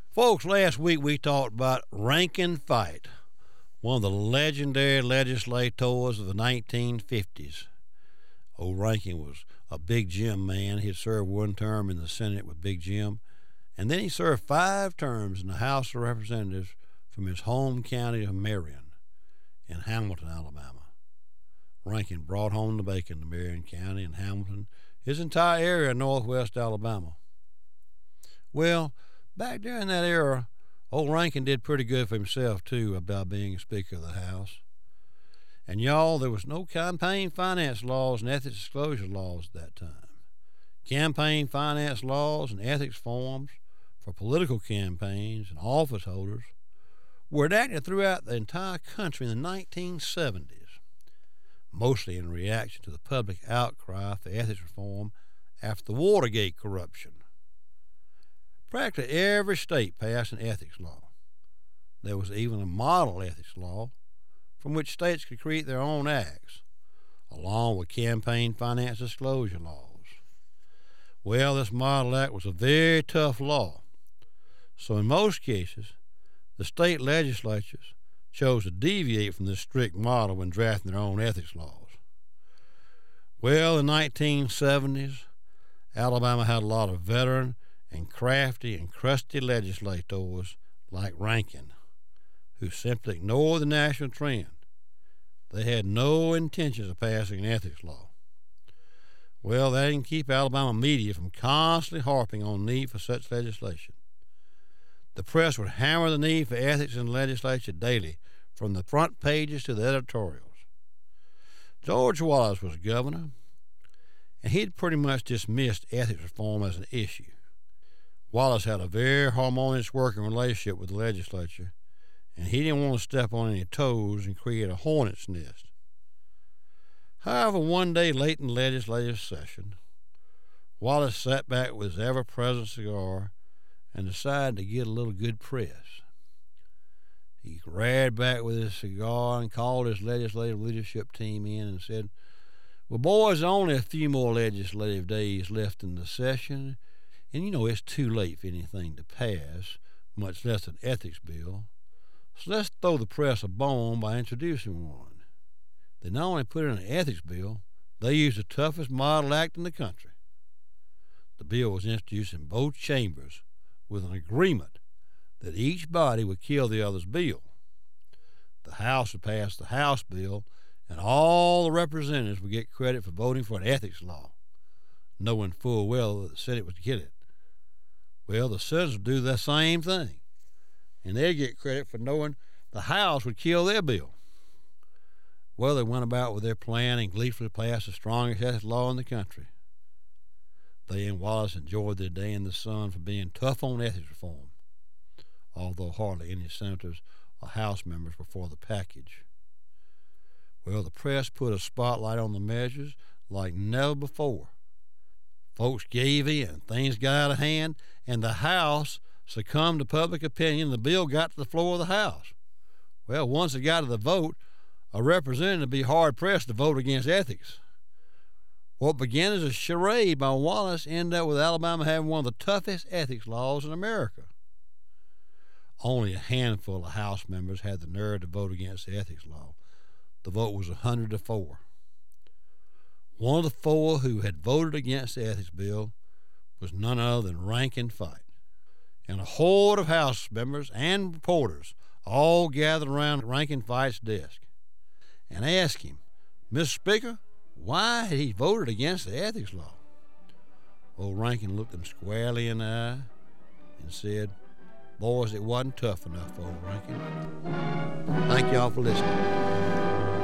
Folks, last week we talked about Rankin Fight, one of the legendary legislators of the 1950s. Old Rankin was a Big Jim man. He had served one term in the Senate with Big Jim, and then he served 5 terms in the House of Representatives from his home county of Marion in Hamilton, Alabama. Rankin brought home the bacon to Marion County and Hamilton, his entire area of northwest Alabama. Well, back during that era, old Rankin did pretty good for himself, too, about being Speaker of the House. And, y'all, there was no campaign finance laws and ethics disclosure laws at that time. Campaign finance laws and ethics forms for political campaigns and office holders were enacted throughout the entire country in the 1970s, mostly in reaction to the public outcry for ethics reform after the Watergate corruption. Practically every state passed an ethics law. There was even a model ethics law from which states could create their own acts, along with campaign finance disclosure laws. Well, this model act was a very tough law, so in most cases, the state legislatures chose to deviate from this strict model when drafting their own ethics laws. Well, in the 1970s, Alabama had a lot of veteran and crafty and crusty legislators like Rankin, who simply ignored the national trend. They had no intentions of passing an ethics law. Well, that didn't keep Alabama media from constantly harping on the need for such legislation. The press would hammer the need for ethics in the legislature daily, from the front pages to the editorials. George Wallace was governor, and he'd pretty much dismissed ethics reform as an issue. Wallace had a very harmonious working relationship with the legislature, and he didn't want to step on any toes and create a hornet's nest. However, one day late in the legislative session, Wallace sat back with his ever-present cigar and decided to get a little good press. He grabbed back with his cigar and called his legislative leadership team in and said, "Well, boys, only a few more legislative days left in the session, and it's too late for anything to pass, much less an ethics bill. So let's throw the press a bone by introducing one." They not only put in an ethics bill, they used the toughest model act in the country. The bill was introduced in both chambers with an agreement that each body would kill the other's bill. The House would pass the House bill, and all the representatives would get credit for voting for an ethics law, knowing full well that the Senate would get it. Well, the Senators would do the same thing, and they'd get credit for knowing the House would kill their bill. Well, they went about with their plan and gleefully passed the strongest ethics law in the country. They and Wallace enjoyed their day in the sun for being tough on ethics reform, although hardly any senators or House members were for the package. Well, the press put a spotlight on the measures like never before. Folks gave in, things got out of hand, and the House succumbed to public opinion. The bill got to the floor of the House. Well, once it got to the vote, a representative would be hard-pressed to vote against ethics. What began as a charade by Wallace ended up with Alabama having one of the toughest ethics laws in America. Only a handful of House members had the nerve to vote against the ethics law. The vote was 100-4. One of the 4 who had voted against the ethics bill was none other than Rankin Fight. And a horde of House members and reporters all gathered around Rankin Fight's desk and asked him, "Mr. Speaker, why had he voted against the ethics law?" Old Rankin looked them squarely in the eye and said, "Boys, it wasn't tough enough for old Rankin." Thank y'all for listening.